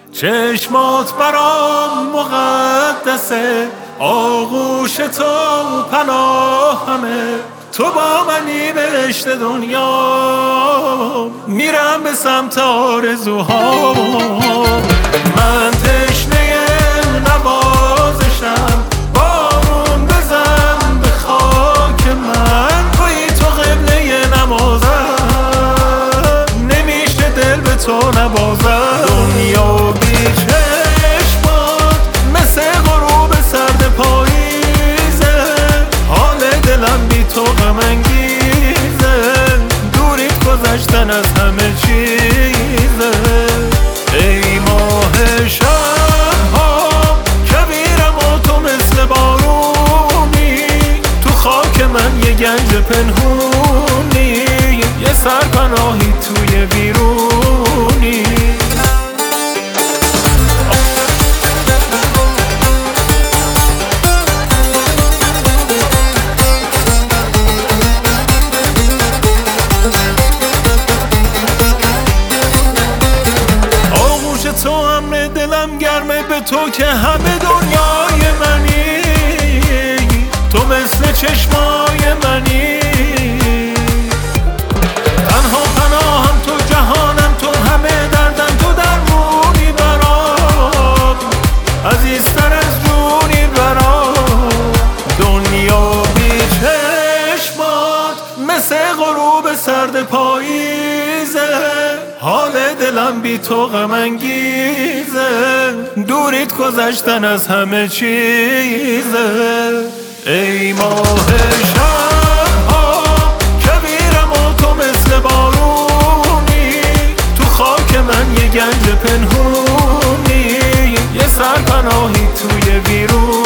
چشمات برام مقدسه، آغوش تو پناهمه، تو با منی بهشت دنیا، میرم به سمت آرزوها. من تشنه نوازشم، بارون بزن به خاک من، توی تو قبله نمازم، نمیشه دل به تو نبازم. دنیا بی چشمات مثل غروب سرد پاییزه، حال دلم بی تو غم انگیزه، دوریت گذشتن از همه چیزه. ای ماه شبها کبیرم و تو مثل بارونی، تو خاک من یه گنج پنهونی، یه سرپناهی توی ویرونی. تو امر دلم گرمه، به تو که همه دنیای منی، تو مثل چشمای منی، تنها پناهم تو، جهانم تو، همه دردم تو، درمونی برام، عزیزتر از جونی برام. دنیا بی چشمات مثل غروب سرد پاییزه، حال دلم بی تو غم انگیزه، دوریت گذشتن از همه چیزه. ای ماه شبها کبیرم و تو مثل بارونی، تو خاک من یه گنج پنهونی، یه سرپناهی توی ویرون.